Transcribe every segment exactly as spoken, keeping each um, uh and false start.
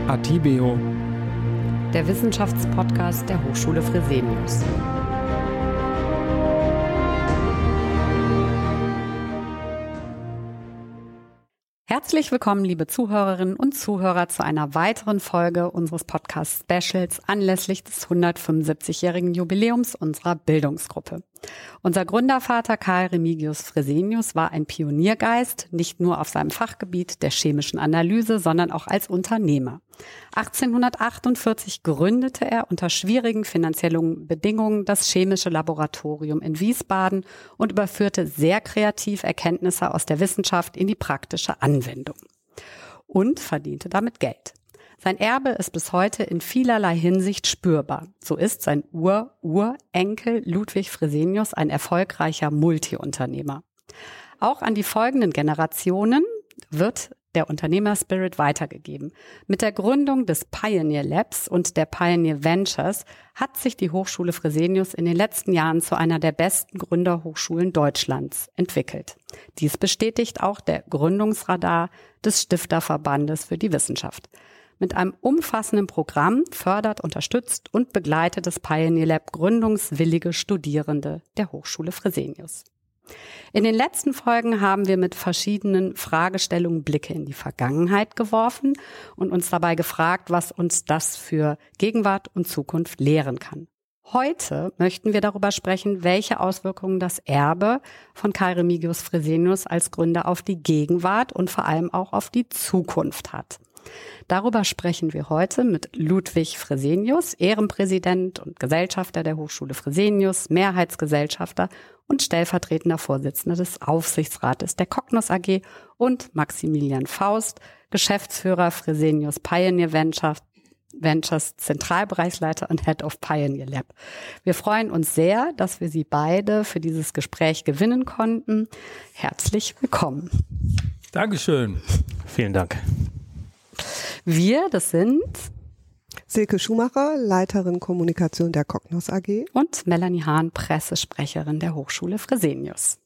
Atibeo, der Wissenschaftspodcast der Hochschule Fresenius. Herzlich willkommen, liebe Zuhörerinnen und Zuhörer, zu einer weiteren Folge unseres Podcast-Specials anlässlich des hundertfünfundsiebzigjährigen Jubiläums unserer Bildungsgruppe. Unser Gründervater Karl Remigius Fresenius war ein Pioniergeist, nicht nur auf seinem Fachgebiet der chemischen Analyse, sondern auch als Unternehmer. achtzehnhundertachtundvierzig gründete er unter schwierigen finanziellen Bedingungen das Chemische Laboratorium in Wiesbaden und überführte sehr kreativ Erkenntnisse aus der Wissenschaft in die praktische Anwendung und verdiente damit Geld. Sein Erbe ist bis heute in vielerlei Hinsicht spürbar. So ist sein Ur-Urenkel Ludwig Fresenius ein erfolgreicher Multiunternehmer. Auch an die folgenden Generationen wird der Unternehmerspirit weitergegeben. Mit der Gründung des Pioneer Labs und der Pioneer Ventures hat sich die Hochschule Fresenius in den letzten Jahren zu einer der besten Gründerhochschulen Deutschlands entwickelt. Dies bestätigt auch der Gründungsradar des Stifterverbandes für die Wissenschaft. Mit einem umfassenden Programm fördert, unterstützt und begleitet das Pioneer Lab gründungswillige Studierende der Hochschule Fresenius. In den letzten Folgen haben wir mit verschiedenen Fragestellungen Blicke in die Vergangenheit geworfen und uns dabei gefragt, was uns das für Gegenwart und Zukunft lehren kann. Heute möchten wir darüber sprechen, welche Auswirkungen das Erbe von Karl Remigius Fresenius als Gründer auf die Gegenwart und vor allem auch auf die Zukunft hat. Darüber sprechen wir heute mit Ludwig Fresenius, Ehrenpräsident und Gesellschafter der Hochschule Fresenius, Mehrheitsgesellschafter und stellvertretender Vorsitzender des Aufsichtsrates der Cognos A G, und Maximilian Faust, Geschäftsführer Fresenius Pioneer Ventures, Ventures Zentralbereichsleiter und Head of Pioneer Lab. Wir freuen uns sehr, dass wir Sie beide für dieses Gespräch gewinnen konnten. Herzlich willkommen. Dankeschön. Vielen Dank. Wir, das sind Silke Schumacher, Leiterin Kommunikation der Cognos A G, und Melanie Hahn, Pressesprecherin der Hochschule Fresenius.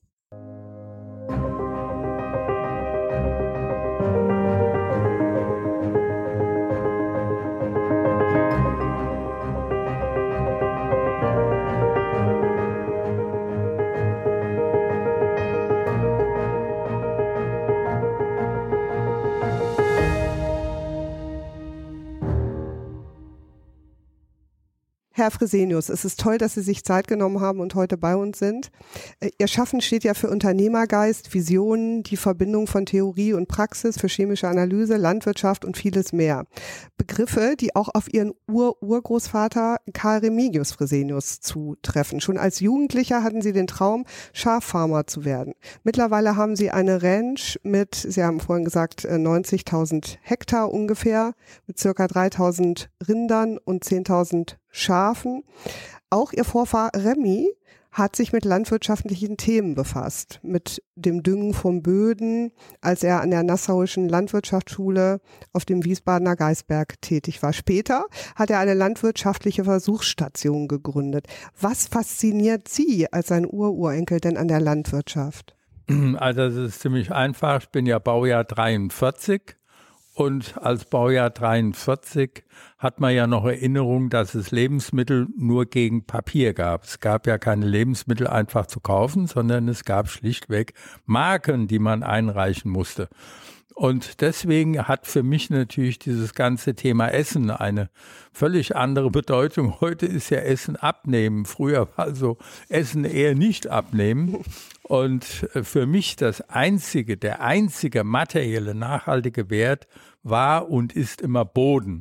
Herr Fresenius, es ist toll, dass Sie sich Zeit genommen haben und heute bei uns sind. Ihr Schaffen steht ja für Unternehmergeist, Visionen, die Verbindung von Theorie und Praxis, für chemische Analyse, Landwirtschaft und vieles mehr. Begriffe, die auch auf Ihren Ur-Urgroßvater Karl Remigius Fresenius zutreffen. Schon als Jugendlicher hatten Sie den Traum, Schaffarmer zu werden. Mittlerweile haben Sie eine Ranch mit, Sie haben vorhin gesagt, neunzigtausend Hektar ungefähr, mit circa dreitausend Rindern und zehntausend Schafen. Auch Ihr Vorfahr Remy hat sich mit landwirtschaftlichen Themen befasst, mit dem Düngen von Böden, als er an der Nassauischen Landwirtschaftsschule auf dem Wiesbadener Geisberg tätig war. Später hat er eine landwirtschaftliche Versuchsstation gegründet. Was fasziniert Sie als sein Ururenkel denn an der Landwirtschaft? Also das ist ziemlich einfach. Ich bin ja Baujahr dreiundvierzig. Und als Baujahr dreiundvierzig hat man ja noch Erinnerung, dass es Lebensmittel nur gegen Papier gab. Es gab ja keine Lebensmittel einfach zu kaufen, sondern es gab schlichtweg Marken, die man einreichen musste. Und deswegen hat für mich natürlich dieses ganze Thema Essen eine völlig andere Bedeutung. Heute ist ja Essen abnehmen. Früher war also Essen eher nicht abnehmen. Und für mich das einzige, der einzige materielle, nachhaltige Wert war und ist immer Boden.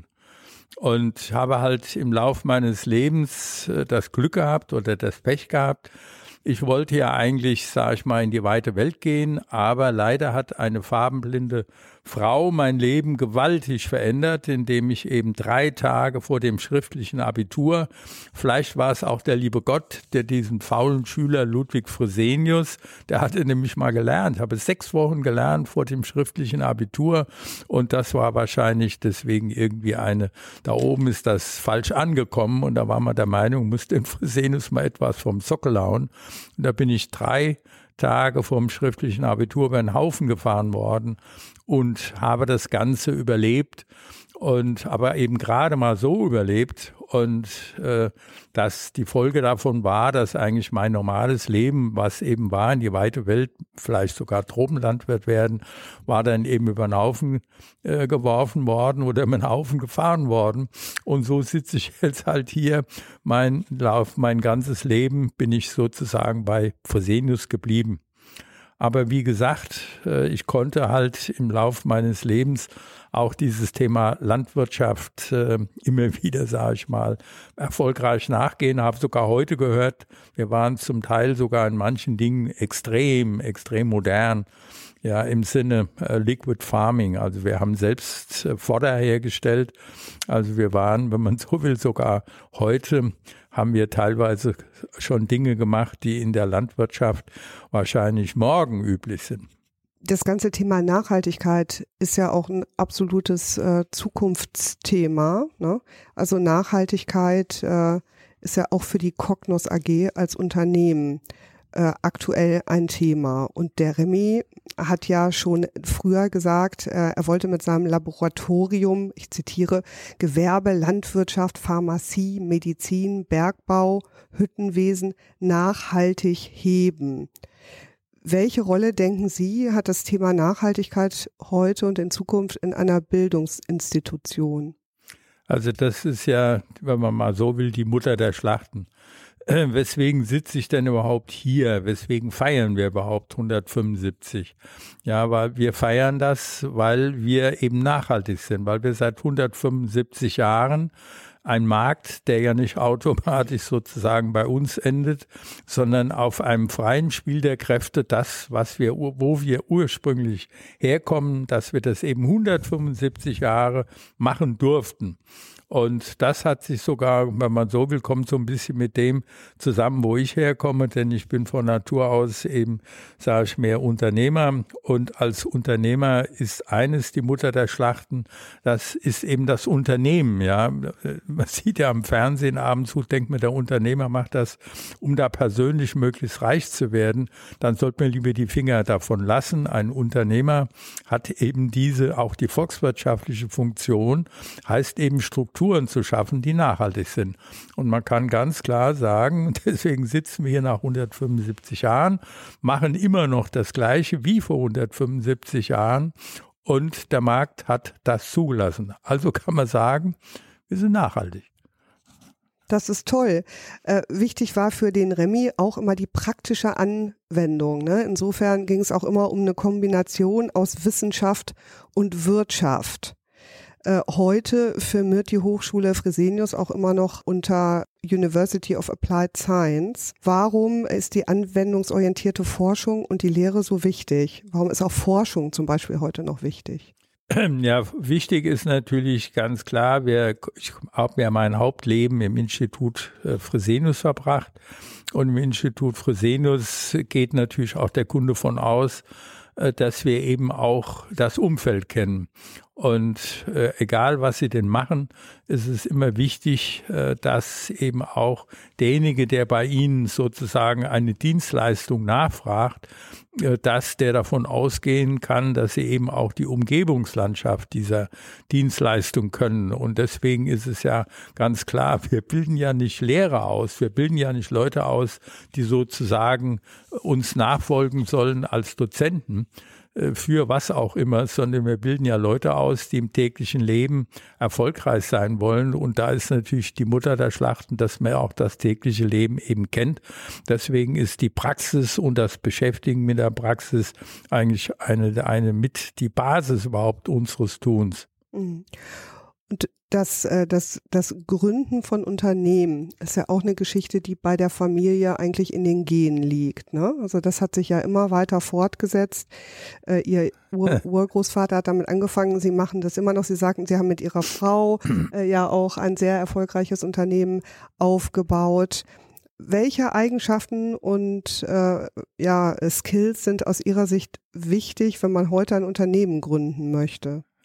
Und habe halt im Lauf meines Lebens das Glück gehabt oder das Pech gehabt. Ich wollte ja eigentlich, sag ich mal, in die weite Welt gehen, aber leider hat eine farbenblinde Frau mein Leben gewaltig verändert, indem ich eben drei Tage vor dem schriftlichen Abitur, vielleicht war es auch der liebe Gott, der diesen faulen Schüler Ludwig Fresenius, der hatte nämlich mal gelernt, habe sechs Wochen gelernt vor dem schriftlichen Abitur, und das war wahrscheinlich deswegen irgendwie eine, da oben ist das falsch angekommen, und da war man der Meinung, muss den Fresenius mal etwas vom Sockel hauen. Und da bin ich drei Tage vom schriftlichen Abitur über den Haufen gefahren worden und habe das Ganze überlebt. Und aber eben gerade mal so überlebt und äh, dass die Folge davon war, dass eigentlich mein normales Leben, was eben war, in die weite Welt, vielleicht sogar Tropenlandwirt werden, war dann eben über den Haufen äh, geworfen worden oder über den Haufen gefahren worden. Und so sitze ich jetzt halt hier. Mein Lauf, mein ganzes Leben bin ich sozusagen bei Fresenius geblieben. Aber wie gesagt, ich konnte halt im Laufe meines Lebens auch dieses Thema Landwirtschaft äh, immer wieder, sage ich mal, erfolgreich nachgehen. Habe sogar heute gehört, wir waren zum Teil sogar in manchen Dingen extrem, extrem modern. Ja, im Sinne äh, Liquid Farming. Also wir haben selbst äh, Fodder hergestellt. Also wir waren, wenn man so will, sogar heute haben wir teilweise schon Dinge gemacht, die in der Landwirtschaft wahrscheinlich morgen üblich sind. Das ganze Thema Nachhaltigkeit ist ja auch ein absolutes äh, Zukunftsthema, ne? Also Nachhaltigkeit äh, ist ja auch für die Cognos A G als Unternehmen äh, aktuell ein Thema. Und der Remy hat ja schon früher gesagt, äh, er wollte mit seinem Laboratorium, ich zitiere, Gewerbe, Landwirtschaft, Pharmazie, Medizin, Bergbau, Hüttenwesen nachhaltig heben. Welche Rolle, denken Sie, hat das Thema Nachhaltigkeit heute und in Zukunft in einer Bildungsinstitution? Also das ist ja, wenn man mal so will, die Mutter der Schlachten. Äh, weswegen sitze ich denn überhaupt hier? Weswegen feiern wir überhaupt hundertfünfundsiebzig? Ja, weil wir feiern das, weil wir eben nachhaltig sind, weil wir seit hundertfünfundsiebzig Jahren ein Markt, der ja nicht automatisch sozusagen bei uns endet, sondern auf einem freien Spiel der Kräfte, das, was wir, wo wir ursprünglich herkommen, dass wir das eben hundertfünfundsiebzig Jahre machen durften. Und das hat sich sogar, wenn man so will, kommt so ein bisschen mit dem zusammen, wo ich herkomme, denn ich bin von Natur aus eben, sage ich, mehr Unternehmer. Und als Unternehmer ist eines die Mutter der Schlachten, das ist eben das Unternehmen. Ja, man sieht ja am Fernsehen abends, so denkt man, der Unternehmer macht das, um da persönlich möglichst reich zu werden. Dann sollte man lieber die Finger davon lassen. Ein Unternehmer hat eben diese, auch die volkswirtschaftliche Funktion, heißt eben Struktur zu schaffen, die nachhaltig sind. Und man kann ganz klar sagen, deswegen sitzen wir hier nach hundertfünfundsiebzig Jahren, machen immer noch das Gleiche wie vor hundertfünfundsiebzig Jahren und der Markt hat das zugelassen. Also kann man sagen, wir sind nachhaltig. Das ist toll. Äh, wichtig war für den Remy auch immer die praktische Anwendung, ne? Insofern ging es auch immer um eine Kombination aus Wissenschaft und Wirtschaft. Heute firmiert die Hochschule Fresenius auch immer noch unter University of Applied Science. Warum ist die anwendungsorientierte Forschung und die Lehre so wichtig? Warum ist auch Forschung zum Beispiel heute noch wichtig? Ja, wichtig ist natürlich ganz klar, wir, ich habe ja mein Hauptleben im Institut Fresenius verbracht und im Institut Fresenius geht natürlich auch der Kunde von aus, dass wir eben auch das Umfeld kennen. Und äh, egal, was sie denn machen, ist es immer wichtig, äh, dass eben auch derjenige, der bei Ihnen sozusagen eine Dienstleistung nachfragt, äh, dass der davon ausgehen kann, dass Sie eben auch die Umgebungslandschaft dieser Dienstleistung können. Und deswegen ist es ja ganz klar, wir bilden ja nicht Lehrer aus, wir bilden ja nicht Leute aus, die sozusagen uns nachfolgen sollen als Dozenten, für was auch immer, sondern wir bilden ja Leute aus, die im täglichen Leben erfolgreich sein wollen. Und da ist natürlich die Mutter der Schlachten, dass man auch das tägliche Leben eben kennt. Deswegen ist die Praxis und das Beschäftigen mit der Praxis eigentlich eine, eine mit die Basis überhaupt unseres Tuns. Und das, das, das Gründen von Unternehmen ist ja auch eine Geschichte, die bei der Familie eigentlich in den Genen liegt, ne? Also das hat sich ja immer weiter fortgesetzt. Äh, ihr Ur Urgroßvater hat damit angefangen, Sie machen das immer noch. Sie sagten, Sie haben mit Ihrer Frau äh, ja auch ein sehr erfolgreiches Unternehmen aufgebaut. Welche Eigenschaften und äh, ja, Skills sind aus Ihrer Sicht wichtig, wenn man heute ein Unternehmen gründen möchte?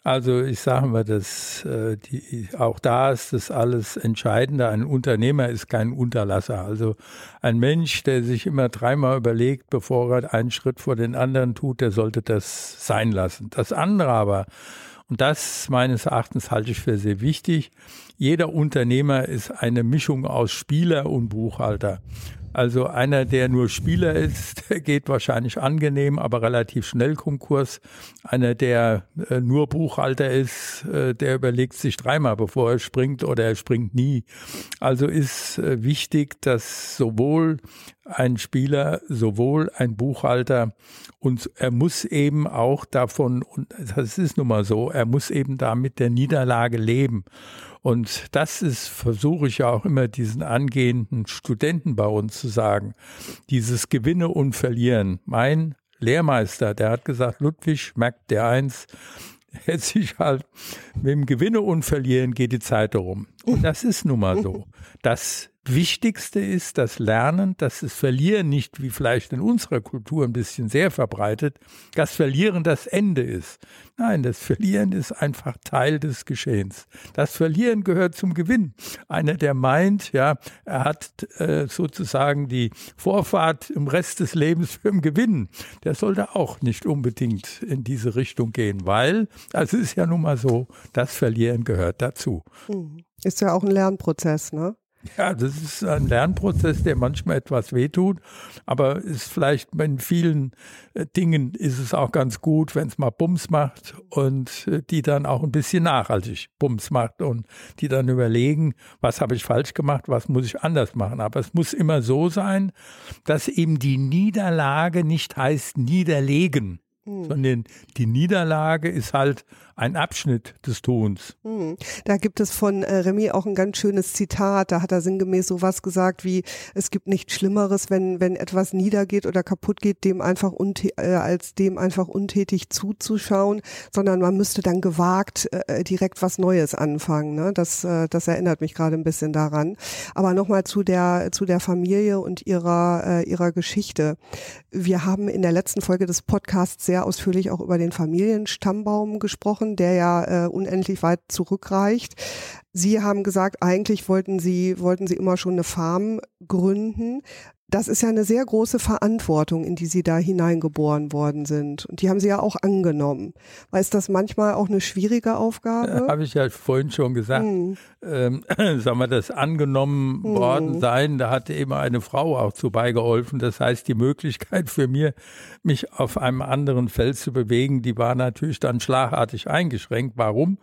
Also ich sage mal, dass äh, die, auch da ist das alles Entscheidende. Ein Unternehmer ist kein Unterlasser. Also ein Mensch, der sich immer dreimal überlegt, bevor er einen Schritt vor den anderen tut, der sollte das sein lassen. Das andere aber, und das meines Erachtens halte ich für sehr wichtig, jeder Unternehmer ist eine Mischung aus Spieler und Buchhalter. Also einer, der nur Spieler ist, der geht wahrscheinlich angenehm, aber relativ schnell Konkurs. Einer, der äh, nur Buchhalter ist, äh, der überlegt sich dreimal, bevor er springt, oder er springt nie. Also ist äh, wichtig, dass sowohl ein Spieler, sowohl ein Buchhalter, und er muss eben auch davon, und das ist nun mal so, er muss eben da mit der Niederlage leben. Und das ist, versuche ich ja auch immer diesen angehenden Studenten bei uns zu sagen, dieses Gewinne und Verlieren. Mein Lehrmeister, der hat gesagt, Ludwig, merkt der eins, jetzt sich halt mit dem Gewinne und Verlieren geht die Zeit herum. Und das ist nun mal so. Das Wichtigste ist das Lernen, dass das Verlieren nicht, wie vielleicht in unserer Kultur ein bisschen sehr verbreitet, das Verlieren das Ende ist. Nein, das Verlieren ist einfach Teil des Geschehens. Das Verlieren gehört zum Gewinn. Einer, der meint, ja, er hat äh, sozusagen die Vorfahrt im Rest des Lebens für den Gewinn, der sollte auch nicht unbedingt in diese Richtung gehen, weil, es ist ja nun mal so, das Verlieren gehört dazu. Ist ja auch ein Lernprozess, ne? Ja, das ist ein Lernprozess, der manchmal etwas wehtut, aber ist vielleicht in vielen äh, Dingen ist es auch ganz gut, wenn es mal Bums macht und äh, die dann auch ein bisschen nachhaltig Bums macht und die dann überlegen, was habe ich falsch gemacht, was muss ich anders machen. Aber es muss immer so sein, dass eben die Niederlage nicht heißt niederlegen, hm. sondern die Niederlage ist halt ein Abschnitt des Tuns. Hm. Da gibt es von äh, Remy auch ein ganz schönes Zitat, da hat er sinngemäß sowas gesagt wie, es gibt nichts Schlimmeres, wenn wenn etwas niedergeht oder kaputt geht, dem einfach untät- äh, als dem einfach untätig zuzuschauen, sondern man müsste dann gewagt äh, direkt was Neues anfangen. Ne? Das, äh, das erinnert mich gerade ein bisschen daran. Aber nochmal zu der zu der Familie und ihrer äh, ihrer Geschichte. Wir haben in der letzten Folge des Podcasts sehr ausführlich auch über den Familienstammbaum gesprochen, der ja äh, unendlich weit zurückreicht. Sie haben gesagt, eigentlich wollten Sie, wollten Sie immer schon eine Farm gründen. Das ist ja eine sehr große Verantwortung, in die Sie da hineingeboren worden sind. Und die haben Sie ja auch angenommen. Weil ist das manchmal auch eine schwierige Aufgabe? Habe ich ja vorhin schon gesagt. Hm. Ähm, sagen wir, das angenommen hm. worden sein, da hat eben eine Frau auch zu beigeholfen. Das heißt, die Möglichkeit für mir, mich auf einem anderen Feld zu bewegen, die war natürlich dann schlagartig eingeschränkt. Warum?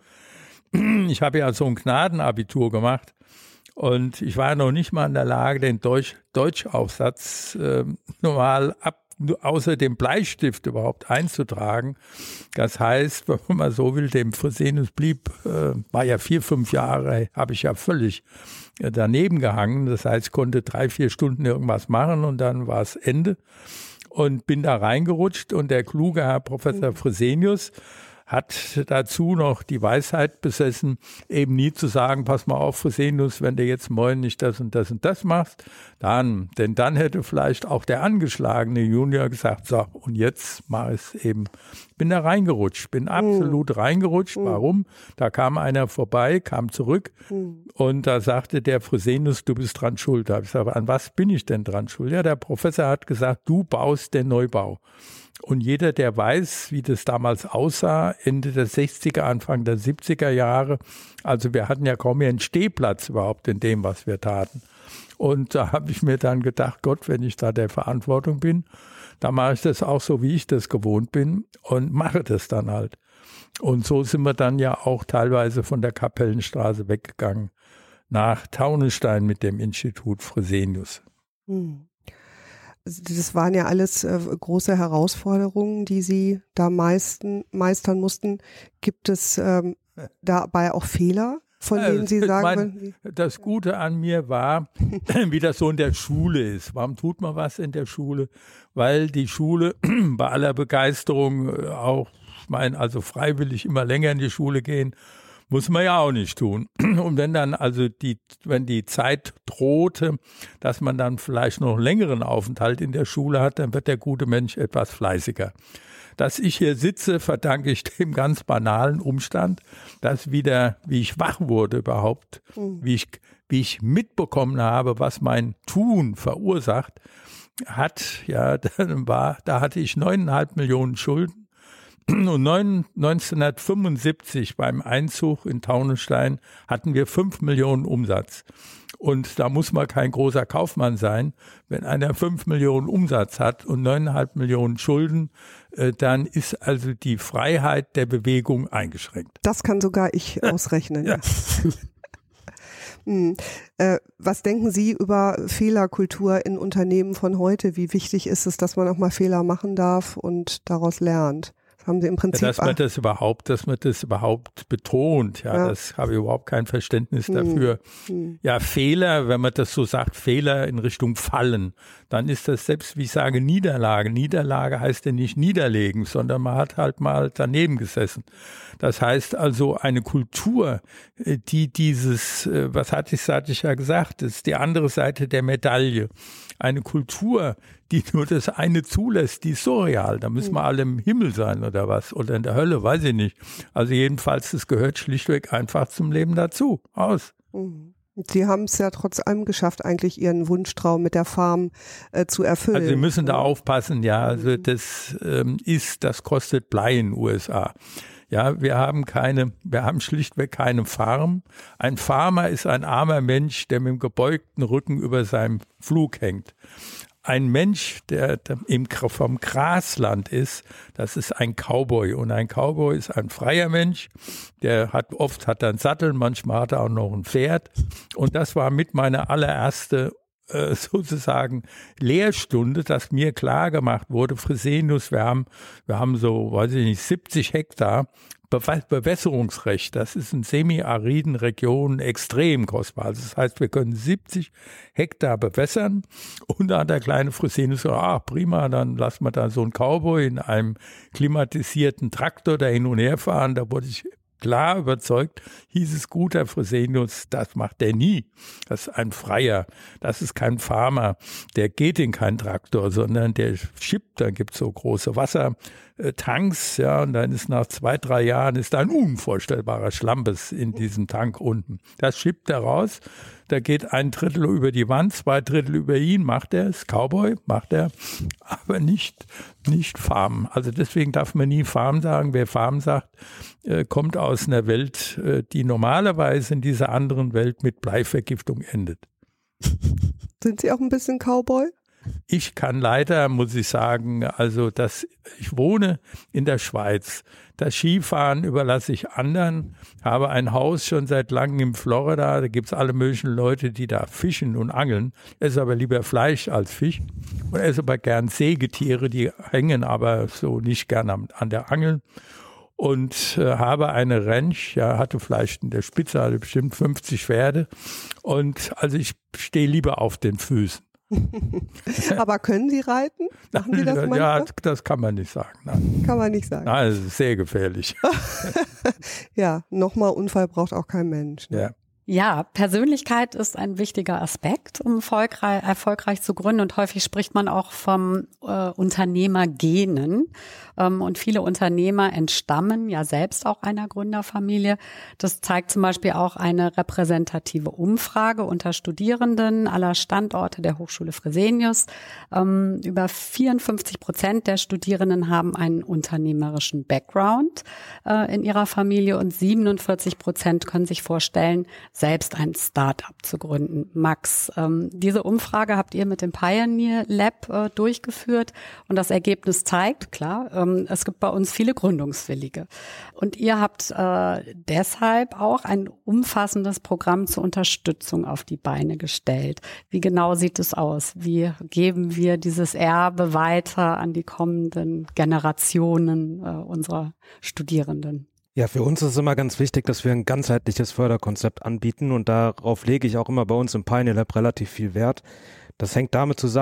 Ich habe ja so ein Gnadenabitur gemacht. Und ich war noch nicht mal in der Lage, den Deutsch, Deutschaufsatz äh, normal ab, außer dem Bleistift überhaupt einzutragen. Das heißt, wenn man mal so will, dem Fresenius blieb, äh, war ja vier, fünf Jahre, habe ich ja völlig äh, daneben gehangen. Das heißt, ich konnte drei, vier Stunden irgendwas machen und dann war es Ende. Und bin da reingerutscht und der kluge Herr Professor Fresenius hat dazu noch die Weisheit besessen, eben nie zu sagen, pass mal auf, Fresenius, wenn du jetzt morgen nicht das und das und das machst, dann, denn dann hätte vielleicht auch der angeschlagene Junior gesagt, so, und jetzt mache ich es eben. Bin da reingerutscht, bin absolut reingerutscht. Warum? Da kam einer vorbei, kam zurück und da sagte der Fresenius, du bist dran schuld. Da habe ich gesagt, an was bin ich denn dran schuld? Ja, der Professor hat gesagt, du baust den Neubau. Und jeder, der weiß, wie das damals aussah, Ende der sechziger, Anfang der siebziger Jahre, also wir hatten ja kaum mehr einen Stehplatz überhaupt in dem, was wir taten. Und da habe ich mir dann gedacht, Gott, wenn ich da der Verantwortung bin, dann mache ich das auch so, wie ich das gewohnt bin und mache das dann halt. Und so sind wir dann ja auch teilweise von der Kapellenstraße weggegangen nach Taunusstein mit dem Institut Fresenius. Hm. Das waren ja alles äh, große Herausforderungen, die Sie da meisten, meistern mussten. Gibt es ähm, dabei auch Fehler, von ja, denen Sie sagen mein, würden? Das Gute an mir war, wie das so in der Schule ist. Warum tut man was in der Schule? Weil die Schule bei aller Begeisterung auch, ich meine, also freiwillig immer länger in die Schule gehen, Muss man ja auch nicht tun. Und wenn dann also die, wenn die Zeit drohte, dass man dann vielleicht noch einen längeren Aufenthalt in der Schule hat, dann wird der gute Mensch etwas fleißiger. Dass ich hier sitze, verdanke ich dem ganz banalen Umstand, dass wieder, wie ich wach wurde überhaupt, mhm. wie ich, wie ich mitbekommen habe, was mein Tun verursacht hat, ja, dann war, da hatte ich neuneinhalb Millionen Schulden. Und neunzehnhundertfünfundsiebzig beim Einzug in Taunusstein hatten wir fünf Millionen Umsatz. Und da muss man kein großer Kaufmann sein. Wenn einer fünf Millionen Umsatz hat und neuneinhalb Millionen Schulden, äh, dann ist also die Freiheit der Bewegung eingeschränkt. Das kann sogar ich ausrechnen. Ja. hm. äh, was denken Sie über Fehlerkultur in Unternehmen von heute? Wie wichtig ist es, dass man auch mal Fehler machen darf und daraus lernt? Haben Sie im Prinzip ja, dass man das überhaupt, dass man das überhaupt betont, ja, ja. Das habe ich überhaupt kein Verständnis hm. dafür. Hm. Ja, Fehler, wenn man das so sagt, Fehler in Richtung Fallen, dann ist das selbst, wie ich sage, Niederlage. Niederlage heißt ja nicht niederlegen, sondern man hat halt mal daneben gesessen. Das heißt also eine Kultur, die dieses, was hatte ich, hatte ich ja gesagt, das ist die andere Seite der Medaille. Eine Kultur, die nur das eine zulässt, die ist surreal. Da müssen wir alle im Himmel sein oder was. Oder in der Hölle, weiß ich nicht. Also jedenfalls, das gehört schlichtweg einfach zum Leben dazu. Aus. Sie haben es ja trotz allem geschafft, eigentlich Ihren Wunschtraum mit der Farm äh, zu erfüllen. Also Sie müssen da aufpassen, ja. Also das ähm, ist, das kostet Blei in den U S A. Ja, wir haben keine, wir haben schlichtweg keine Farm. Ein Farmer ist ein armer Mensch, der mit dem gebeugten Rücken über seinem Pflug hängt. Ein Mensch, der im, vom Grasland ist, das ist ein Cowboy. Und ein Cowboy ist ein freier Mensch, der hat, oft hat er einen Sattel, manchmal hat er auch noch ein Pferd. Und das war mit meiner allererste äh, sozusagen Lehrstunde, dass mir klar gemacht wurde, Fresenius, wir haben, wir haben so, weiß ich nicht, siebzig Hektar Bewässerungsrecht. Das ist in semi-ariden Regionen extrem kostbar. Also das heißt, wir können siebzig Hektar bewässern und da hat der kleine Fresenius gesagt, ach prima, dann lassen wir da so einen Cowboy in einem klimatisierten Traktor da hin und her fahren. Da wurde ich klar überzeugt, hieß es, guter Fresenius, das macht der nie. Das ist ein Freier, das ist kein Farmer, der geht in keinen Traktor, sondern der schippt, dann gibt es so große Wassertanks, ja, und dann ist nach zwei, drei Jahren ist da ein unvorstellbarer Schlampes in diesem Tank unten. Das schippt er raus, da geht ein Drittel über die Wand, zwei Drittel über ihn, macht er es, Cowboy, macht er, aber nicht, nicht Farm. Also deswegen darf man nie Farm sagen. Wer Farm sagt, äh, kommt aus einer Welt, äh, die normalerweise in dieser anderen Welt mit Bleivergiftung endet. Sind Sie auch ein bisschen Cowboy? Ich kann leider, muss ich sagen, also das, ich wohne in der Schweiz. Das Skifahren überlasse ich anderen, habe ein Haus schon seit langem in Florida, da gibt es alle möglichen Leute, die da fischen und angeln. Esse aber lieber Fleisch als Fisch und esse aber gern Sägetiere, die hängen aber so nicht gern an, an der Angel. Und äh, habe eine Ranch, ja, hatte vielleicht in der Spitze, hatte bestimmt fünfzig Pferde. Und also ich stehe lieber auf den Füßen. Aber können Sie reiten? Machen Sie das manchmal? Ja, das kann man nicht sagen. Nein. Kann man nicht sagen. Nein, das ist sehr gefährlich. Ja, nochmal Unfall braucht auch kein Mensch. Ne? Ja. Ja, Persönlichkeit ist ein wichtiger Aspekt, um erfolgreich, erfolgreich zu gründen. Und häufig spricht man auch vom äh, Unternehmergenen. Ähm, und viele Unternehmer entstammen ja selbst auch einer Gründerfamilie. Das zeigt zum Beispiel auch eine repräsentative Umfrage unter Studierenden aller Standorte der Hochschule Fresenius. Ähm, über vierundfünfzig Prozent der Studierenden haben einen unternehmerischen Background äh, in ihrer Familie und siebenundvierzig Prozent können sich vorstellen, selbst ein Start-up zu gründen. Max, ähm, diese Umfrage habt ihr mit dem Pioneer Lab äh, durchgeführt und das Ergebnis zeigt, klar, ähm, es gibt bei uns viele Gründungswillige. Und ihr habt äh, deshalb auch ein umfassendes Programm zur Unterstützung auf die Beine gestellt. Wie genau sieht es aus? Wie geben wir dieses Erbe weiter an die kommenden Generationen äh, unserer Studierenden? Ja, für uns ist es immer ganz wichtig, dass wir ein ganzheitliches Förderkonzept anbieten und darauf lege ich auch immer bei uns im Pioneer Lab relativ viel Wert. Das hängt damit zusammen,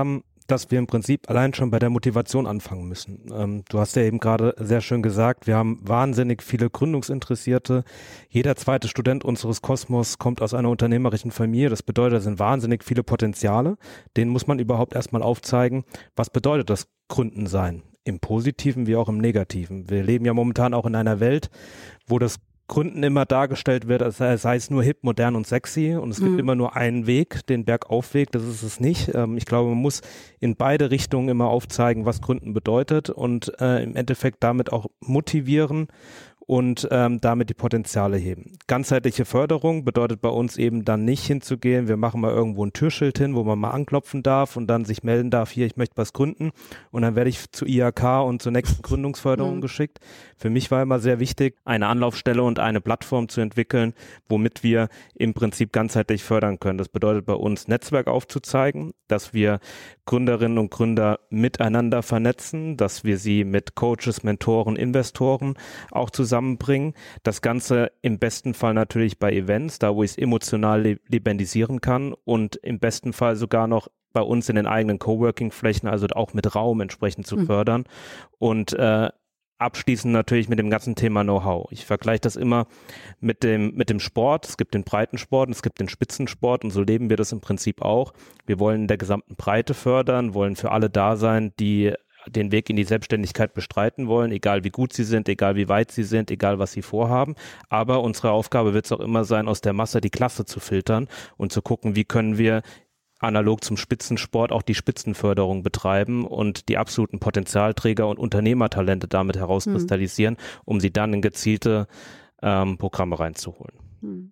dass wir im Prinzip allein schon bei der Motivation anfangen müssen. Ähm, du hast ja eben gerade sehr schön gesagt, wir haben wahnsinnig viele Gründungsinteressierte. Jeder zweite Student unseres Kosmos kommt aus einer unternehmerischen Familie. Das bedeutet, da sind wahnsinnig viele Potenziale. Denen muss man überhaupt erstmal aufzeigen, was bedeutet das Gründen sein? Im Positiven wie auch im Negativen. Wir leben ja momentan auch in einer Welt, wo das Gründen immer dargestellt wird, als sei es nur hip, modern und sexy und es gibt mhm. immer nur einen Weg, den Bergaufweg, das ist es nicht. Ähm, ich glaube, man muss in beide Richtungen immer aufzeigen, was Gründen bedeutet und äh, im Endeffekt damit auch motivieren und ähm, damit die Potenziale heben. Ganzheitliche Förderung bedeutet bei uns eben dann nicht hinzugehen, wir machen mal irgendwo ein Türschild hin, wo man mal anklopfen darf und dann sich melden darf, hier, ich möchte was gründen und dann werde ich zu I H K und zur nächsten Gründungsförderung mhm. geschickt. Für mich war immer sehr wichtig, eine Anlaufstelle und eine Plattform zu entwickeln, womit wir im Prinzip ganzheitlich fördern können. Das bedeutet bei uns, Netzwerk aufzuzeigen, dass wir Gründerinnen und Gründer miteinander vernetzen, dass wir sie mit Coaches, Mentoren, Investoren auch zusammenbringen. Das Ganze im besten Fall natürlich bei Events, da wo ich es emotional lebendisieren kann und im besten Fall sogar noch bei uns in den eigenen Coworking-Flächen, also auch mit Raum entsprechend zu mhm. fördern und äh, abschließend natürlich mit dem ganzen Thema Know-how. Ich vergleiche das immer mit dem, mit dem Sport. Es gibt den Breitensport und es gibt den Spitzensport und so leben wir das im Prinzip auch. Wir wollen in der gesamten Breite fördern, wollen für alle da sein, die den Weg in die Selbstständigkeit bestreiten wollen, egal wie gut sie sind, egal wie weit sie sind, egal was sie vorhaben. Aber unsere Aufgabe wird es auch immer sein, aus der Masse die Klasse zu filtern und zu gucken, wie können wir analog zum Spitzensport auch die Spitzenförderung betreiben und die absoluten Potenzialträger und Unternehmertalente damit herauskristallisieren, hm. um sie dann in gezielte ähm, Programme reinzuholen. Hm.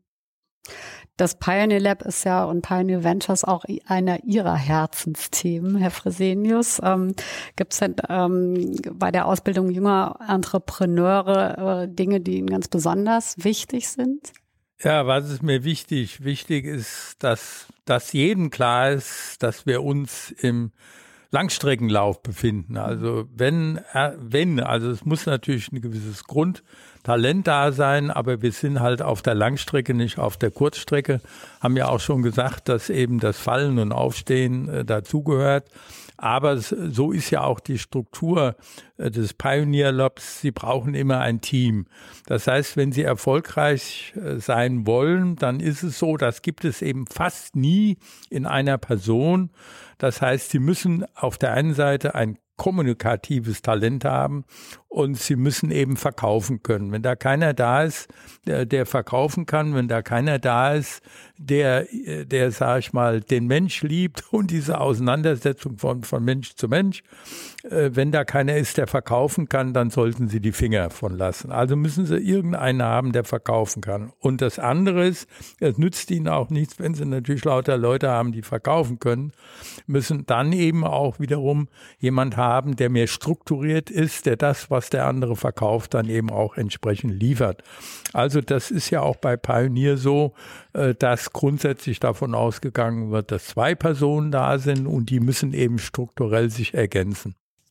Das Pioneer Lab ist ja und Pioneer Ventures auch einer Ihrer Herzensthemen, Herr Fresenius. Ähm, Gibt es denn ähm, bei der Ausbildung junger Entrepreneure äh, Dinge, die Ihnen ganz besonders wichtig sind? Ja, was ist mir wichtig? Wichtig ist, dass, dass jedem klar ist, dass wir uns im Langstreckenlauf befinden. Also wenn, wenn, also es muss natürlich ein gewisses Grundtalent da sein, aber wir sind halt auf der Langstrecke, nicht auf der Kurzstrecke. Haben ja auch schon gesagt, dass eben das Fallen und Aufstehen äh, dazugehört. Aber so ist ja auch die Struktur des Pioneer Labs. Sie brauchen immer ein Team. Das heißt, wenn Sie erfolgreich sein wollen, dann ist es so, das gibt es eben fast nie in einer Person. Das heißt, Sie müssen auf der einen Seite ein kommunikatives Talent haben und sie müssen eben verkaufen können. Wenn da keiner da ist, der, der verkaufen kann, wenn da keiner da ist, der, der, sag ich mal, den Mensch liebt und diese Auseinandersetzung von, von Mensch zu Mensch, äh, wenn da keiner ist, der verkaufen kann, dann sollten sie die Finger von lassen. Also müssen sie irgendeinen haben, der verkaufen kann. Und das andere ist, es nützt ihnen auch nichts, wenn sie natürlich lauter Leute haben, die verkaufen können, müssen dann eben auch wiederum jemand haben, der mehr strukturiert ist, der das, was der andere verkauft, dann eben auch entsprechend liefert. Also das ist ja auch bei Pioneer so, dass grundsätzlich davon ausgegangen wird, dass zwei Personen da sind und die müssen eben strukturell sich ergänzen.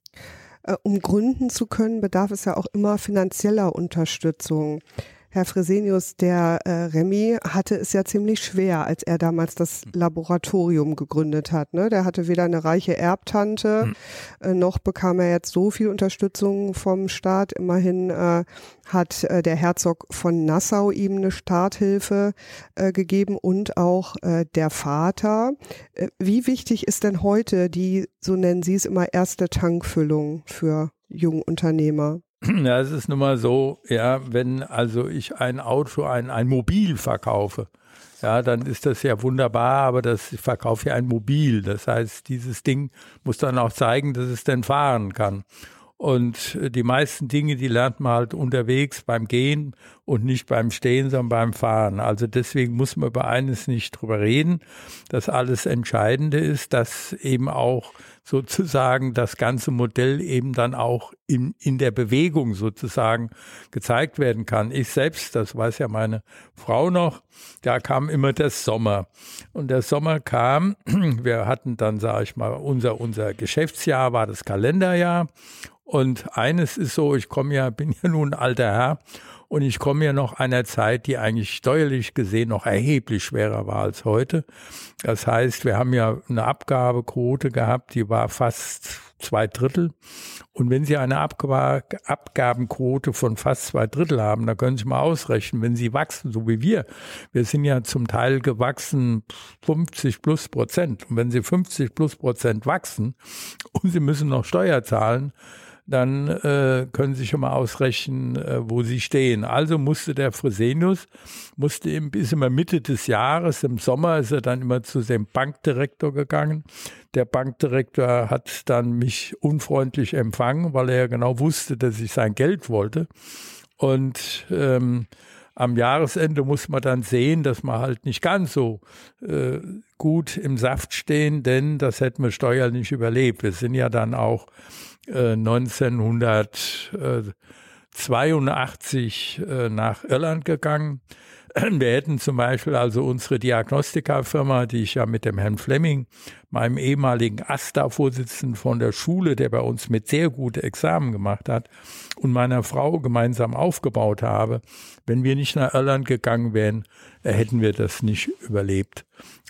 Um gründen zu können, bedarf es ja auch immer finanzieller Unterstützung. Herr Fresenius, der äh, Remy hatte es ja ziemlich schwer, als er damals das Laboratorium gegründet hat. Ne? Der hatte weder eine reiche Erbtante, mhm. äh, noch bekam er jetzt so viel Unterstützung vom Staat. Immerhin äh, hat äh, der Herzog von Nassau ihm eine Starthilfe äh, gegeben und auch äh, der Vater. Äh, wie wichtig ist denn heute die, so nennen Sie es immer, erste Tankfüllung für junge Unternehmer? Ja, es ist nun mal so, ja, wenn also ich ein Auto, ein, ein Mobil verkaufe, ja, dann ist das ja wunderbar, aber das ich verkaufe ja ein Mobil. Das heißt, dieses Ding muss dann auch zeigen, dass es denn fahren kann. Und die meisten Dinge, die lernt man halt unterwegs beim Gehen und nicht beim Stehen, sondern beim Fahren. Also deswegen muss man über eines nicht drüber reden. Das alles Entscheidende ist, dass eben auch sozusagen das ganze Modell eben dann auch in, in der Bewegung sozusagen gezeigt werden kann. Ich selbst, das weiß ja meine Frau noch, da kam immer der Sommer. Und der Sommer kam, wir hatten dann, sage ich mal, unser, unser Geschäftsjahr war das Kalenderjahr. Und eines ist so, ich komme ja, bin ja nun ein alter Herr Und ich komme ja noch einer Zeit, die eigentlich steuerlich gesehen noch erheblich schwerer war als heute. Das heißt, wir haben ja eine Abgabequote gehabt, die war fast zwei Drittel. Und wenn Sie eine Abgab- Abgabenquote von fast zwei Drittel haben, dann können Sie mal ausrechnen, wenn Sie wachsen, so wie wir. Wir sind ja zum Teil gewachsen fünfzig plus Prozent. Und wenn Sie fünfzig plus Prozent wachsen und Sie müssen noch Steuer zahlen, dann äh, können Sie schon mal ausrechnen, äh, wo Sie stehen. Also musste der Fresenius, musste eben bis immer Mitte des Jahres, im Sommer ist er dann immer zu dem Bankdirektor gegangen. Der Bankdirektor hat dann mich unfreundlich empfangen, weil er ja genau wusste, dass ich sein Geld wollte. Und ähm, am Jahresende muss man dann sehen, dass wir halt nicht ganz so äh, gut im Saft stehen, denn das hätten wir steuerlich nicht überlebt. Wir sind ja dann auch äh, neunzehnhundertzweiundachtzig äh, nach Irland gegangen. Wir hätten zum Beispiel also unsere Diagnostikafirma, die ich ja mit dem Herrn Fleming, meinem ehemaligen AStA-Vorsitzenden von der Schule, der bei uns mit sehr gute Examen gemacht hat, und meiner Frau gemeinsam aufgebaut habe, wenn wir nicht nach Irland gegangen wären, hätten wir das nicht überlebt.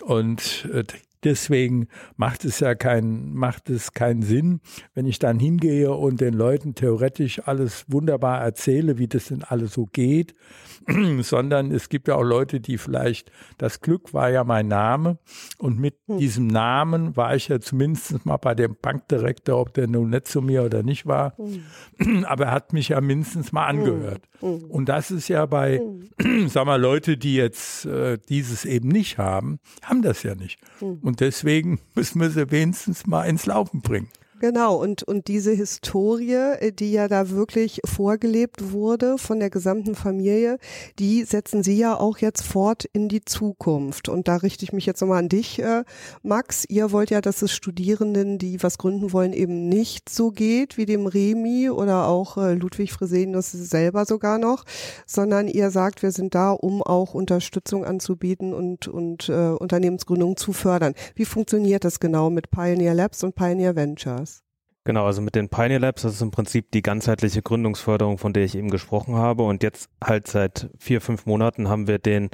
Und äh, deswegen macht es ja keinen, macht es keinen Sinn, wenn ich dann hingehe und den Leuten theoretisch alles wunderbar erzähle, wie das denn alles so geht, sondern es gibt ja auch Leute, die vielleicht, das Glück war ja mein Name, und mit hm. diesem Namen war ich ja zumindest mal bei dem Bankdirektor, ob der nun nett zu mir oder nicht war, hm. aber er hat mich ja mindestens mal angehört. Hm. Und das ist ja bei, hm. sag mal, Leute, die jetzt äh, dieses eben nicht haben, haben das ja nicht. Hm. Und deswegen müssen wir sie wenigstens mal ins Laufen bringen. Genau, und, und diese Historie, die ja da wirklich vorgelebt wurde von der gesamten Familie, die setzen Sie ja auch jetzt fort in die Zukunft. Und da richte ich mich jetzt nochmal an dich, äh, Max. Ihr wollt ja, dass es Studierenden, die was gründen wollen, eben nicht so geht wie dem Remi oder auch äh, Ludwig Fresenius selber sogar noch, sondern ihr sagt, wir sind da, um auch Unterstützung anzubieten und, und äh, Unternehmensgründung zu fördern. Wie funktioniert das genau mit Pioneer Labs und Pioneer Ventures? Genau, also mit den Pioneer Labs, das ist im Prinzip die ganzheitliche Gründungsförderung, von der ich eben gesprochen habe. Und jetzt halt seit vier, fünf Monaten haben wir den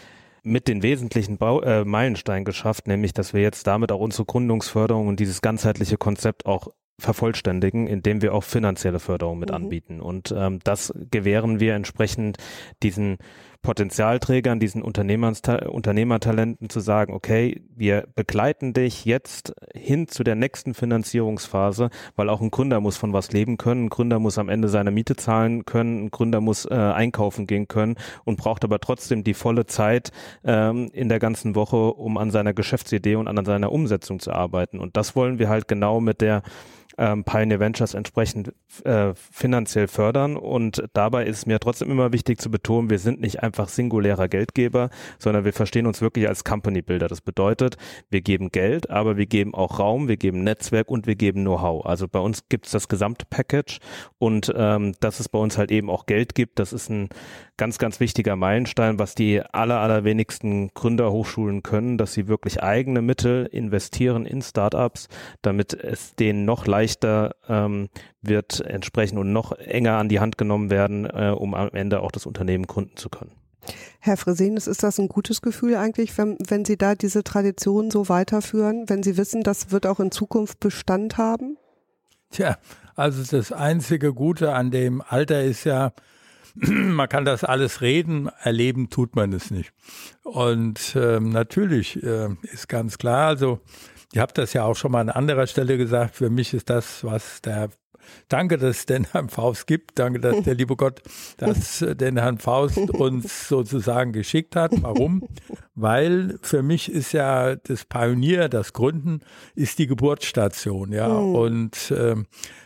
mit den wesentlichen Bau, äh, Meilenstein geschafft, nämlich, dass wir jetzt damit auch unsere Gründungsförderung und dieses ganzheitliche Konzept auch vervollständigen, indem wir auch finanzielle Förderung mit mhm. anbieten. Und ähm, das gewähren wir entsprechend diesen Potenzialträgern, diesen Unternehmertalenten zu sagen, okay, wir begleiten dich jetzt hin zu der nächsten Finanzierungsphase, weil auch ein Gründer muss von was leben können, ein Gründer muss am Ende seine Miete zahlen können, ein Gründer muss äh, einkaufen gehen können und braucht aber trotzdem die volle Zeit ähm, in der ganzen Woche, um an seiner Geschäftsidee und an seiner Umsetzung zu arbeiten. Und das wollen wir halt genau mit der Ähm, Pioneer Ventures entsprechend äh, finanziell fördern, und dabei ist mir trotzdem immer wichtig zu betonen, wir sind nicht einfach singulärer Geldgeber, sondern wir verstehen uns wirklich als Company Builder. Das bedeutet, wir geben Geld, aber wir geben auch Raum, wir geben Netzwerk und wir geben Know-how. Also bei uns gibt es das gesamte Package, und ähm, dass es bei uns halt eben auch Geld gibt, das ist ein ganz, ganz wichtiger Meilenstein, was die aller, allerwenigsten Gründerhochschulen können, dass sie wirklich eigene Mittel investieren in Startups, damit es denen noch leichter leichter ähm, wird entsprechend und noch enger an die Hand genommen werden, äh, um am Ende auch das Unternehmen gründen zu können. Herr Fresenius, ist das ein gutes Gefühl eigentlich, wenn, wenn Sie da diese Tradition so weiterführen, wenn Sie wissen, das wird auch in Zukunft Bestand haben? Tja, also das einzige Gute an dem Alter ist ja, man kann das alles reden, erleben tut man es nicht. Und ähm, natürlich äh, ist ganz klar, also ich habe das ja auch schon mal an anderer Stelle gesagt, für mich ist das, was der, danke, dass es den Herrn Faust gibt, danke, dass der liebe Gott das, den Herrn Faust uns sozusagen geschickt hat. Warum? Weil für mich ist ja das Pionier, das Gründen, ist die Geburtsstation, ja, mhm. und äh,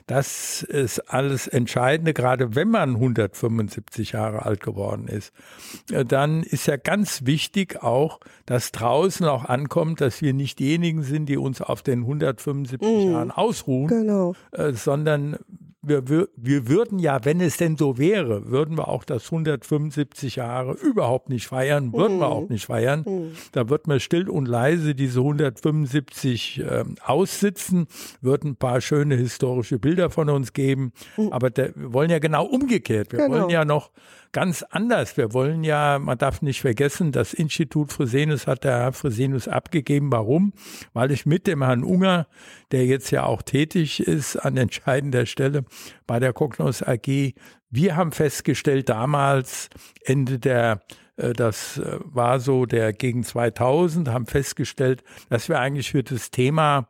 das ist alles Entscheidende, gerade wenn man hundertfünfundsiebzig Jahre alt geworden ist. Dann ist ja ganz wichtig auch, dass draußen auch ankommt, dass wir nicht diejenigen sind, die uns auf den hundertfünfundsiebzig mhm. Jahren ausruhen, genau. äh, sondern wir, wir, wir würden ja, wenn es denn so wäre, würden wir auch das hundertfünfundsiebzig Jahre überhaupt nicht feiern, würden mhm. wir auch nicht feiern. Mhm. Da wird man still und leise diese hundertfünfundsiebzig äh, aussitzen, würden ein paar schöne historische Bilder von uns geben, mhm. aber der, wir wollen ja genau umgekehrt. Wir genau. wollen ja noch ganz anders. Wir wollen ja, man darf nicht vergessen, das Institut Fresenius hat der Herr Fresenius abgegeben. Warum? Weil ich mit dem Herrn Unger, der jetzt ja auch tätig ist an entscheidender Stelle bei der Cognos A G, wir haben festgestellt damals, Ende der, das war so der gegen zweitausend, haben festgestellt, dass wir eigentlich für das Thema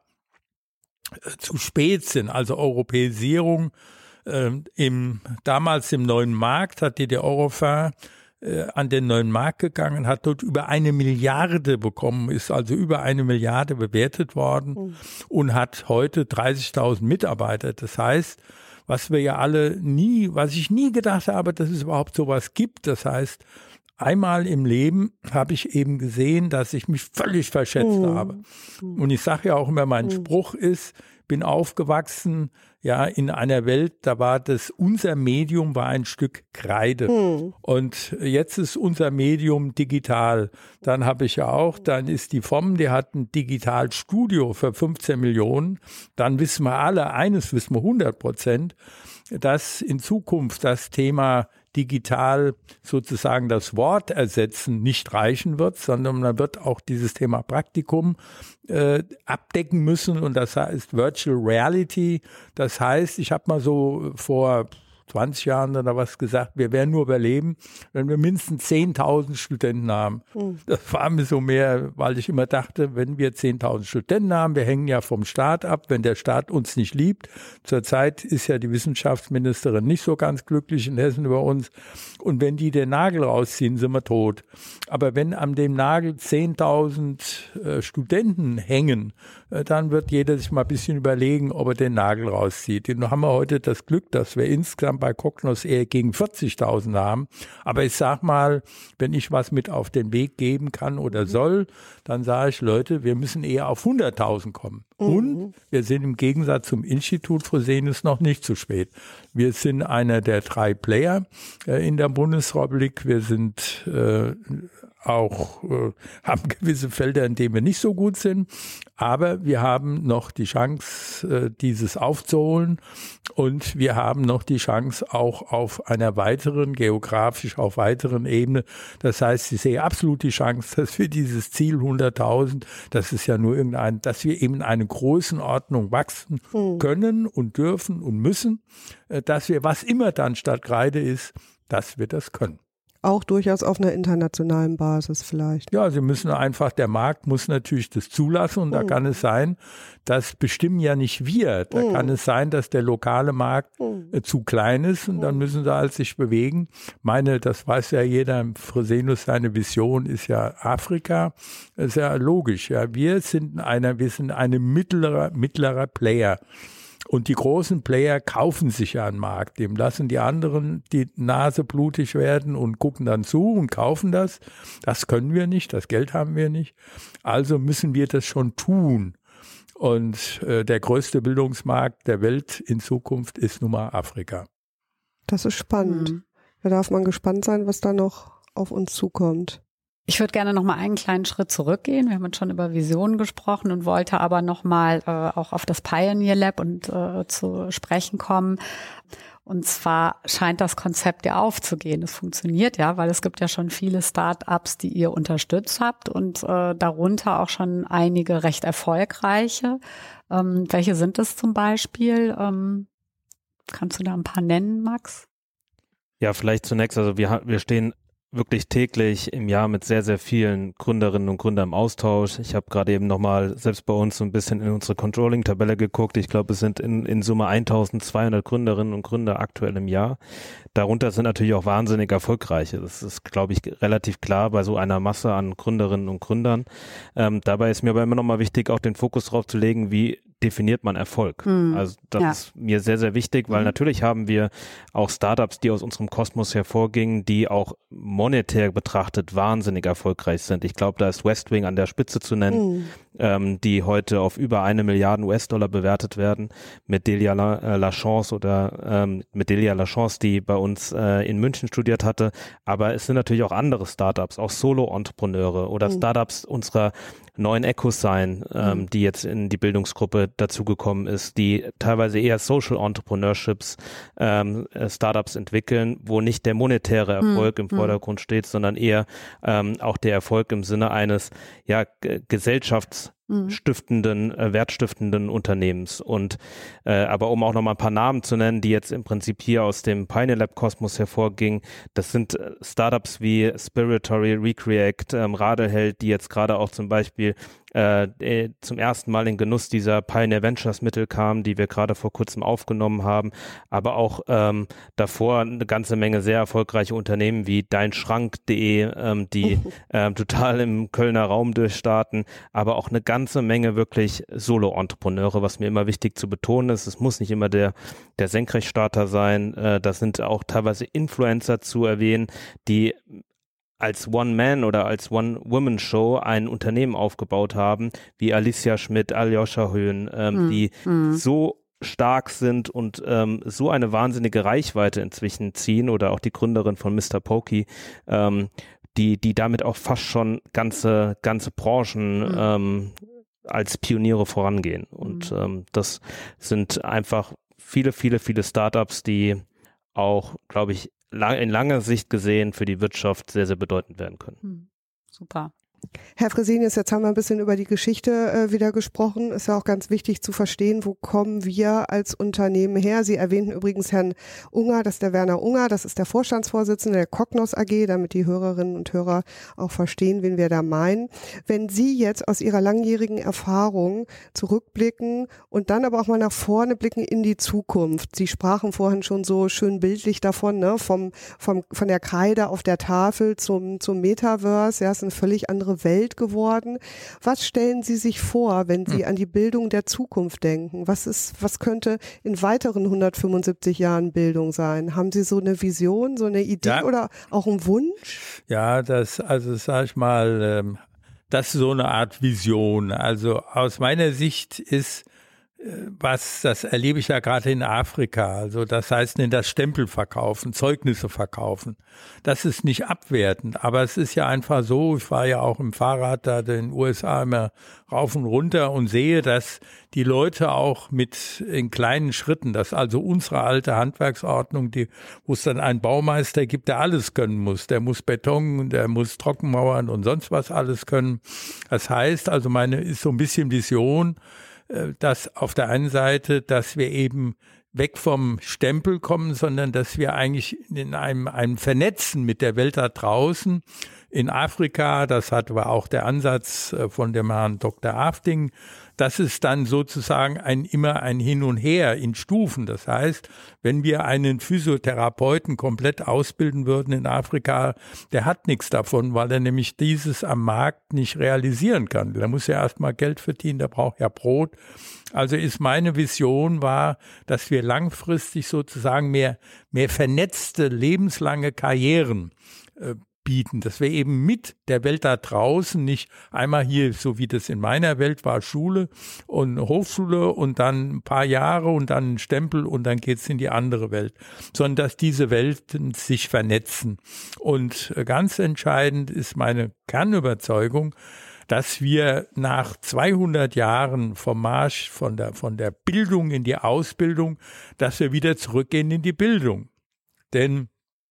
zu spät sind, also Europäisierung. Im, damals im neuen Markt hat die der Eurofonds äh, an den neuen Markt gegangen, hat dort über eine Milliarde bekommen, ist also über eine Milliarde bewertet worden mhm. und hat heute dreißigtausend Mitarbeiter. Das heißt, was wir ja alle nie, was ich nie gedacht habe, dass es überhaupt sowas gibt. Das heißt, einmal im Leben habe ich eben gesehen, dass ich mich völlig verschätzt mhm. habe. Und ich sage ja auch immer, mein mhm. Spruch ist, bin aufgewachsen, ja, in einer Welt, da war das, unser Medium war ein Stück Kreide. Hm. Und jetzt ist unser Medium digital. Dann habe ich ja auch, dann ist die F O M, die hat ein Digitalstudio für fünfzehn Millionen. Dann wissen wir alle, eines wissen wir hundert Prozent, dass in Zukunft das Thema digital sozusagen das Wort ersetzen nicht reichen wird, sondern man wird auch dieses Thema Praktikum äh, abdecken müssen und das heißt Virtual Reality. Das heißt, ich habe mal so vor zwanzig Jahren oder was gesagt, wir werden nur überleben, wenn wir mindestens zehntausend Studenten haben. Mhm. Das war mir so mehr, weil ich immer dachte, wenn wir zehntausend Studenten haben, wir hängen ja vom Staat ab, wenn der Staat uns nicht liebt. Zurzeit ist ja die Wissenschaftsministerin nicht so ganz glücklich in Hessen über uns. Und wenn die den Nagel rausziehen, sind wir tot. Aber wenn an dem Nagel zehntausend äh, Studenten hängen, äh, dann wird jeder sich mal ein bisschen überlegen, ob er den Nagel rauszieht. Und nun haben wir heute das Glück, dass wir insgesamt bei Cognos eher gegen vierzigtausend haben. Aber ich sag mal, wenn ich was mit auf den Weg geben kann oder soll, dann sage ich, Leute, wir müssen eher auf hunderttausend kommen. Mhm. Und wir sind im Gegensatz zum Institut Fresenius noch nicht zu spät. Wir sind einer der drei Player äh, in der Bundesrepublik. Wir sind äh, auch, äh, haben gewisse Felder, in denen wir nicht so gut sind. Aber wir haben noch die Chance, äh, dieses aufzuholen. Und wir haben noch die Chance auch auf einer weiteren, geografisch auf weiteren Ebene. Das heißt, ich sehe absolut die Chance, dass wir dieses Ziel hunderttausend, das ist ja nur irgendein, dass wir eben in eine Größenordnung wachsen können und dürfen und müssen, äh, dass wir, was immer dann statt Kreide ist, dass wir das können. Auch durchaus auf einer internationalen Basis vielleicht. Ja, sie müssen einfach, der Markt muss natürlich das zulassen und mm. da kann es sein, das bestimmen ja nicht wir. Da mm. kann es sein, dass der lokale Markt mm. äh, zu klein ist und mm. dann müssen sie halt sich bewegen. Meine, das weiß ja jeder, Fresenius, seine Vision ist ja Afrika. Das ist ja logisch. Ja, wir sind einer, wir sind eine mittlerer, mittlerer Player. Und die großen Player kaufen sich ja einen Markt, dem lassen die anderen die Nase blutig werden und gucken dann zu und kaufen das. Das können wir nicht, das Geld haben wir nicht. Also müssen wir das schon tun. Und äh, der größte Bildungsmarkt der Welt in Zukunft ist nun mal Afrika. Das ist spannend. Mhm. Da darf man gespannt sein, was da noch auf uns zukommt. Ich würde gerne noch mal einen kleinen Schritt zurückgehen. Wir haben jetzt schon über Visionen gesprochen und wollte aber noch mal äh, auch auf das Pioneer Lab und äh, zu sprechen kommen. Und zwar scheint das Konzept ja aufzugehen. Es funktioniert ja, weil es gibt ja schon viele Start-ups, die ihr unterstützt habt und äh, darunter auch schon einige recht erfolgreiche. Ähm, welche sind es zum Beispiel? Ähm, kannst du da ein paar nennen, Max? Ja, vielleicht zunächst. Also wir, wir stehen wirklich täglich im Jahr mit sehr, sehr vielen Gründerinnen und Gründern im Austausch. Ich habe gerade eben nochmal selbst bei uns so ein bisschen in unsere Controlling-Tabelle geguckt. Ich glaube, es sind in, in Summe eintausendzweihundert Gründerinnen und Gründer aktuell im Jahr. Darunter sind natürlich auch wahnsinnig erfolgreiche. Das ist, glaube ich, relativ klar bei so einer Masse an Gründerinnen und Gründern. Ähm, dabei ist mir aber immer nochmal wichtig, auch den Fokus drauf zu legen, wie definiert man Erfolg. Hm, also das ja. ist mir sehr, sehr wichtig, weil mhm. natürlich haben wir auch Startups, die aus unserem Kosmos hervorgingen, die auch monetär betrachtet wahnsinnig erfolgreich sind. Ich glaube, da ist Westwing an der Spitze zu nennen. Mhm. ähm, die heute auf über eine Milliarde U S-Dollar bewertet werden, mit Delia Lachance oder ähm, mit Delia Lachance, die bei uns äh, in München studiert hatte. Aber es sind natürlich auch andere Startups, auch Solo-Entrepreneure oder mhm. Startups unserer neuen EchoSign, ähm, mhm. die jetzt in die Bildungsgruppe dazugekommen ist, die teilweise eher Social Entrepreneurships ähm, Startups entwickeln, wo nicht der monetäre Erfolg mhm. im Vordergrund steht, sondern eher ähm, auch der Erfolg im Sinne eines ja g- gesellschaftsstiftenden, äh, wertstiftenden Unternehmens. Und äh, aber um auch noch mal ein paar Namen zu nennen, die jetzt im Prinzip hier aus dem Pioneer Lab Kosmos hervorgingen, das sind äh, Startups wie Spiritory, Recreate, ähm, Radelheld, die jetzt gerade auch zum Beispiel Äh, zum ersten Mal in Genuss dieser Pioneer Ventures Mittel kamen, die wir gerade vor kurzem aufgenommen haben, aber auch ähm, davor eine ganze Menge sehr erfolgreiche Unternehmen wie deinschrank punkt de, ähm, die ähm, total im Kölner Raum durchstarten, aber auch eine ganze Menge wirklich Solo-Entrepreneure, was mir immer wichtig zu betonen ist. Es muss nicht immer der, der Senkrechtstarter sein, äh, das sind auch teilweise Influencer zu erwähnen, die als One-Man- oder als One-Woman-Show ein Unternehmen aufgebaut haben, wie Alicia Schmidt, Aljoscha Höhn, ähm, mm, die mm. so stark sind und ähm, so eine wahnsinnige Reichweite inzwischen ziehen, oder auch die Gründerin von Mister Pokey, ähm, die, die damit auch fast schon ganze, ganze Branchen mm. ähm, als Pioniere vorangehen. Und mm. ähm, das sind einfach viele, viele, viele Startups, die auch, glaube ich, in langer Sicht gesehen für die Wirtschaft sehr, sehr bedeutend werden können. Hm, super. Herr Fresenius, jetzt haben wir ein bisschen über die Geschichte äh, wieder gesprochen. Ist ja auch ganz wichtig zu verstehen, wo kommen wir als Unternehmen her. Sie erwähnten übrigens Herrn Unger, das ist der Werner Unger, das ist der Vorstandsvorsitzende der Cognos A G, damit die Hörerinnen und Hörer auch verstehen, wen wir da meinen. Wenn Sie jetzt aus Ihrer langjährigen Erfahrung zurückblicken und dann aber auch mal nach vorne blicken in die Zukunft. Sie sprachen vorhin schon so schön bildlich davon, ne, vom, vom, von der Kreide auf der Tafel zum, zum Metaverse. Ja, ist eine völlig andere Welt geworden. Was stellen Sie sich vor, wenn Sie hm. an die Bildung der Zukunft denken? Was ist, was könnte in weiteren hundertfünfundsiebzig Jahren Bildung sein? Haben Sie so eine Vision, so eine Idee ja. oder auch einen Wunsch? Ja, das, also sag ich mal, das ist so eine Art Vision. Also aus meiner Sicht ist was, das erlebe ich ja gerade in Afrika, also das heißt in das Stempel verkaufen, Zeugnisse verkaufen. Das ist nicht abwertend, aber es ist ja einfach so, ich war ja auch im Fahrrad da in den U S A immer rauf und runter und sehe, dass die Leute auch mit in kleinen Schritten, dass also unsere alte Handwerksordnung, die, wo es dann einen Baumeister gibt, der alles können muss, der muss Beton, der muss Trockenmauern und sonst was alles können. Das heißt also, meine ist so ein bisschen Vision, dass auf der einen Seite, dass wir eben weg vom Stempel kommen, sondern dass wir eigentlich in einem, einem Vernetzen mit der Welt da draußen in Afrika, das hat war auch der Ansatz von dem Herrn Doktor Afting, das ist dann sozusagen ein immer ein Hin und Her in Stufen. Das heißt, wenn wir einen Physiotherapeuten komplett ausbilden würden in Afrika, der hat nichts davon, weil er nämlich dieses am Markt nicht realisieren kann. Der muss ja erstmal Geld verdienen, der braucht ja Brot. Also ist meine Vision war, dass wir langfristig sozusagen mehr, mehr vernetzte, lebenslange Karrieren äh, bieten, dass wir eben mit der Welt da draußen nicht einmal hier, so wie das in meiner Welt war, Schule und Hochschule und dann ein paar Jahre und dann ein Stempel und dann geht's in die andere Welt, sondern dass diese Welten sich vernetzen. Und ganz entscheidend ist meine Kernüberzeugung, dass wir nach zweihundert Jahren vom Marsch von der, von der Bildung in die Ausbildung, dass wir wieder zurückgehen in die Bildung. Denn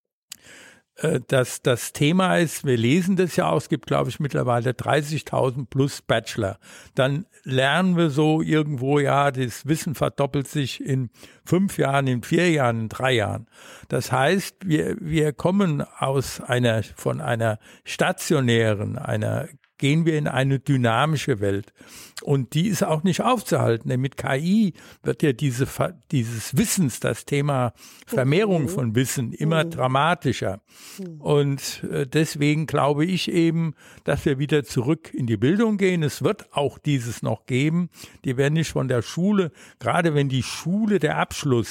Das, das Thema ist, wir lesen das ja auch, es gibt, glaube ich, mittlerweile dreißigtausend plus Bachelor. Dann lernen wir so irgendwo, ja, das Wissen verdoppelt sich in fünf Jahren, in vier Jahren, in drei Jahren. Das heißt, wir, wir kommen aus einer, von einer stationären, einer gehen wir in eine dynamische Welt. Und die ist auch nicht aufzuhalten, denn mit K I wird ja diese, dieses Wissens, das Thema Vermehrung von Wissen immer dramatischer. Und deswegen glaube ich eben, dass wir wieder zurück in die Bildung gehen. Es wird auch dieses noch geben. Die werden nicht von der Schule, gerade wenn die Schule, der Abschluss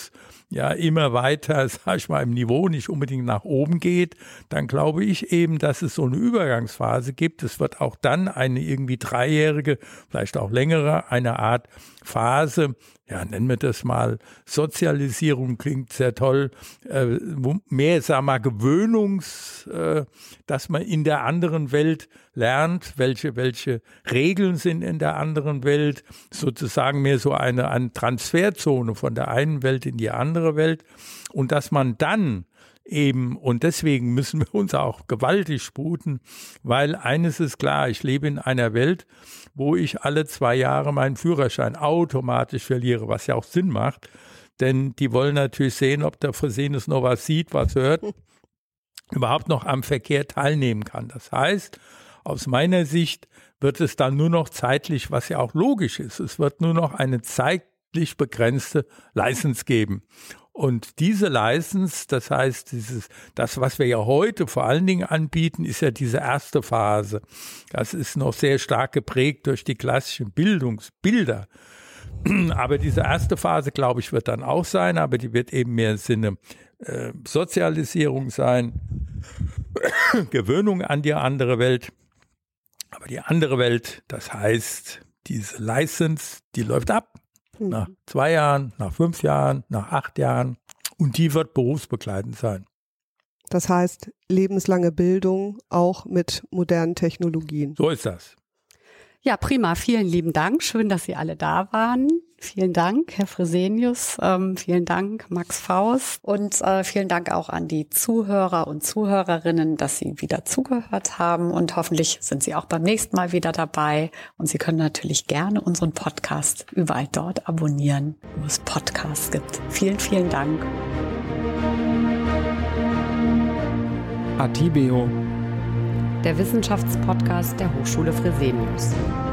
ja immer weiter, sag ich mal, im Niveau nicht unbedingt nach oben geht, dann glaube ich eben, dass es so eine Übergangsphase gibt. Es wird auch dann eine irgendwie dreijährige, vielleicht auch längere, eine Art Phase, ja, nennen wir das mal Sozialisierung, klingt sehr toll, äh, mehr, sag mal, Gewöhnungs, äh, dass man in der anderen Welt lernt, welche, welche Regeln sind in der anderen Welt, sozusagen mehr so eine, eine Transferzone von der einen Welt in die andere Welt und dass man dann eben, und deswegen müssen wir uns auch gewaltig sputen, weil eines ist klar, ich lebe in einer Welt, wo ich alle zwei Jahre meinen Führerschein automatisch verliere, was ja auch Sinn macht, denn die wollen natürlich sehen, ob der Fresenius noch was sieht, was hört, überhaupt noch am Verkehr teilnehmen kann. Das heißt, aus meiner Sicht wird es dann nur noch zeitlich, was ja auch logisch ist, es wird nur noch eine zeitlich begrenzte License geben. Und diese License, das heißt, dieses, das, was wir ja heute vor allen Dingen anbieten, ist ja diese erste Phase. Das ist noch sehr stark geprägt durch die klassischen Bildungsbilder. Aber diese erste Phase, glaube ich, wird dann auch sein, aber die wird eben mehr im Sinne äh, Sozialisierung sein, Gewöhnung an die andere Welt. Aber die andere Welt, das heißt, diese License, die läuft ab. Nach zwei Jahren, nach fünf Jahren, nach acht Jahren und die wird berufsbegleitend sein. Das heißt, lebenslange Bildung auch mit modernen Technologien. So ist das. Ja, prima. Vielen lieben Dank. Schön, dass Sie alle da waren. Vielen Dank, Herr Fresenius. Ähm, vielen Dank, Max Faust. Und äh, vielen Dank auch an die Zuhörer und Zuhörerinnen, dass Sie wieder zugehört haben. Und hoffentlich sind Sie auch beim nächsten Mal wieder dabei. Und Sie können natürlich gerne unseren Podcast überall dort abonnieren, wo es Podcasts gibt. Vielen, vielen Dank. Atibeo, Der Wissenschaftspodcast der Hochschule Fresenius.